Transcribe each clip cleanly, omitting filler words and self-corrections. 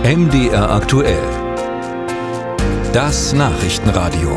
MDR aktuell. Das Nachrichtenradio.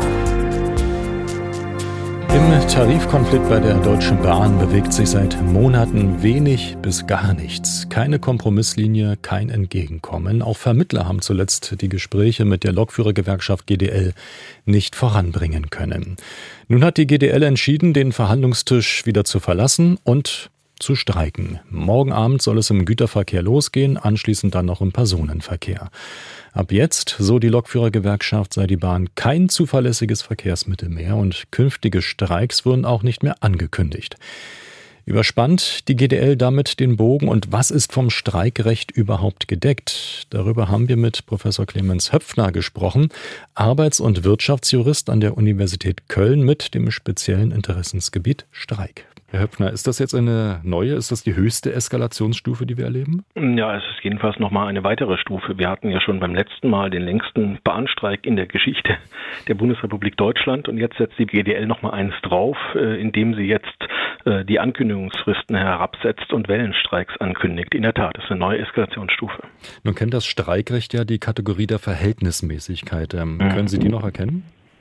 Im Tarifkonflikt bei der Deutschen Bahn bewegt sich seit Monaten wenig bis gar nichts. Keine Kompromisslinie, kein Entgegenkommen. Auch Vermittler haben zuletzt die Gespräche mit der Lokführergewerkschaft GDL nicht voranbringen können. Nun hat die GDL entschieden, den Verhandlungstisch wieder zu verlassen und zu streiken. Morgen Abend soll es im Güterverkehr losgehen, anschließend dann noch im Personenverkehr. Ab jetzt, so die Lokführergewerkschaft, sei die Bahn kein zuverlässiges Verkehrsmittel mehr und künftige Streiks würden auch nicht mehr angekündigt. Überspannt die GDL damit den Bogen und was ist vom Streikrecht überhaupt gedeckt? Darüber haben wir mit Professor Clemens Höpfner gesprochen, Arbeits- und Wirtschaftsjurist an der Universität Köln mit dem speziellen Interessensgebiet Streik. Herr Höpfner, ist das jetzt ist das die höchste Eskalationsstufe, die wir erleben? Ja, es ist jedenfalls nochmal eine weitere Stufe. Wir hatten ja schon beim letzten Mal den längsten Bahnstreik in der Geschichte der Bundesrepublik Deutschland und jetzt setzt die GDL nochmal eins drauf, indem sie jetzt die Ankündigungsfristen herabsetzt und Wellenstreiks ankündigt. In der Tat, das ist eine neue Eskalationsstufe. Nun kennt das Streikrecht ja die Kategorie der Verhältnismäßigkeit. Können Sie die noch erkennen?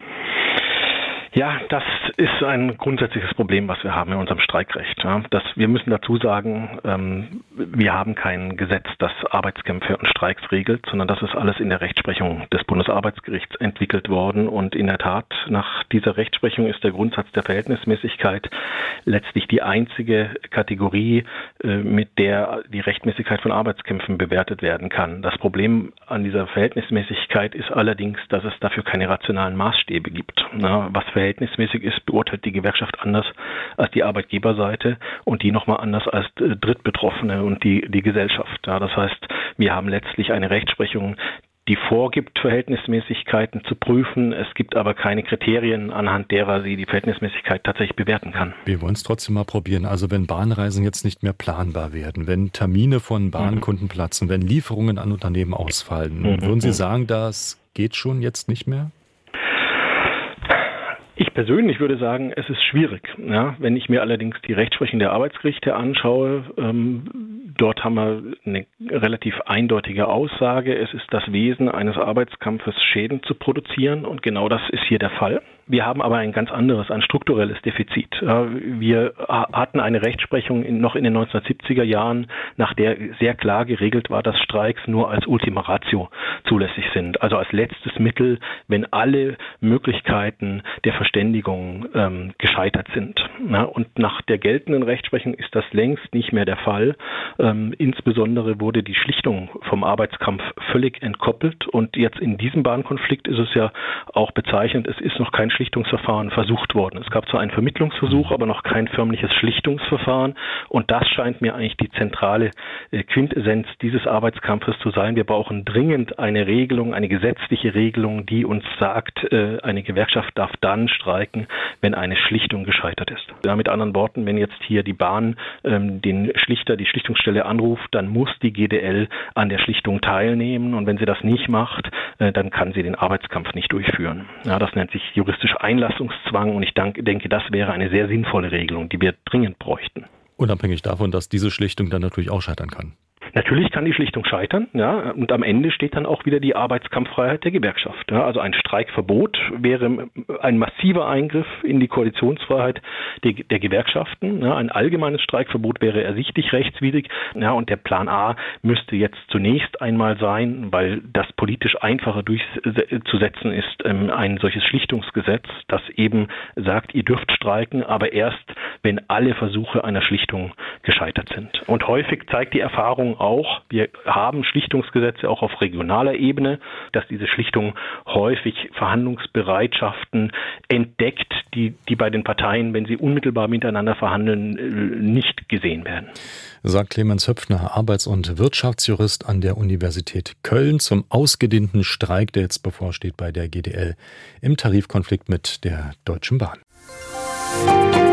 Ja, das ist ein grundsätzliches Problem, was wir haben in unserem Streikrecht. Ja. Wir müssen dazu sagen, wir haben kein Gesetz, das Arbeitskämpfe und Streiks regelt, sondern das ist alles in der Rechtsprechung des Bundesarbeitsgerichts entwickelt worden. Und in der Tat, nach dieser Rechtsprechung ist der Grundsatz der Verhältnismäßigkeit letztlich die einzige Kategorie, mit der die Rechtmäßigkeit von Arbeitskämpfen bewertet werden kann. Das Problem an dieser Verhältnismäßigkeit ist allerdings, dass es dafür keine rationalen Maßstäbe gibt. Ja, was verhältnismäßig ist, beurteilt die Gewerkschaft anders als die Arbeitgeberseite und die nochmal anders als Drittbetroffene und die Gesellschaft. Ja, das heißt, wir haben letztlich eine Rechtsprechung, die vorgibt, Verhältnismäßigkeiten zu prüfen. Es gibt aber keine Kriterien, anhand derer sie die Verhältnismäßigkeit tatsächlich bewerten kann. Wir wollen es trotzdem mal probieren. Also wenn Bahnreisen jetzt nicht mehr planbar werden, wenn Termine von Bahnkunden platzen, wenn Lieferungen an Unternehmen ausfallen, würden Sie sagen, das geht schon jetzt nicht mehr? Ich persönlich würde sagen, es ist schwierig. Ja, wenn ich mir allerdings die Rechtsprechung der Arbeitsgerichte anschaue, dort haben wir eine relativ eindeutige Aussage. Es ist das Wesen eines Arbeitskampfes, Schäden zu produzieren und genau das ist hier der Fall. Wir haben aber ein ganz anderes, ein strukturelles Defizit. Wir hatten eine Rechtsprechung noch in den 1970er Jahren, nach der sehr klar geregelt war, dass Streiks nur als Ultima Ratio zulässig sind. Also als letztes Mittel, wenn alle Möglichkeiten der Verständigung gescheitert sind. Und nach der geltenden Rechtsprechung ist das längst nicht mehr der Fall. Insbesondere wurde die Schlichtung vom Arbeitskampf völlig entkoppelt. Und jetzt in diesem Bahnkonflikt ist es ja auch bezeichnend, es ist noch kein Schlichtungsverfahren versucht worden. Es gab zwar einen Vermittlungsversuch, aber noch kein förmliches Schlichtungsverfahren. Und das scheint mir eigentlich die zentrale Quintessenz dieses Arbeitskampfes zu sein. Wir brauchen dringend eine Regelung, eine gesetzliche Regelung, die uns sagt, eine Gewerkschaft darf dann streiken, wenn eine Schlichtung gescheitert ist. Ja, mit anderen Worten, wenn jetzt hier die Bahn den Schlichter, die Schlichtungsstelle anruft, dann muss die GDL an der Schlichtung teilnehmen. Und wenn sie das nicht macht, dann kann sie den Arbeitskampf nicht durchführen. Ja, das nennt sich juristischer Einlassungszwang und ich denke, das wäre eine sehr sinnvolle Regelung, die wir dringend bräuchten. Unabhängig davon, dass diese Schlichtung dann natürlich auch scheitern kann. Natürlich kann die Schlichtung scheitern, ja, und am Ende steht dann auch wieder die Arbeitskampffreiheit der Gewerkschaft. Ja, also ein Streikverbot wäre ein massiver Eingriff in die Koalitionsfreiheit der Gewerkschaften. Ja, ein allgemeines Streikverbot wäre ersichtlich rechtswidrig. Ja, und der Plan A müsste jetzt zunächst einmal sein, weil das politisch einfacher durchzusetzen ist, ein solches Schlichtungsgesetz, das eben sagt, ihr dürft streiken, aber erst, wenn alle Versuche einer Schlichtung gescheitert sind. Und häufig zeigt die Erfahrung auch, wir haben Schlichtungsgesetze auch auf regionaler Ebene, dass diese Schlichtung häufig Verhandlungsbereitschaften entdeckt, die bei den Parteien, wenn sie unmittelbar miteinander verhandeln, nicht gesehen werden. Sagt Clemens Höpfner, Arbeits- und Wirtschaftsjurist an der Universität Köln zum ausgedehnten Streik, der jetzt bevorsteht bei der GDL im Tarifkonflikt mit der Deutschen Bahn.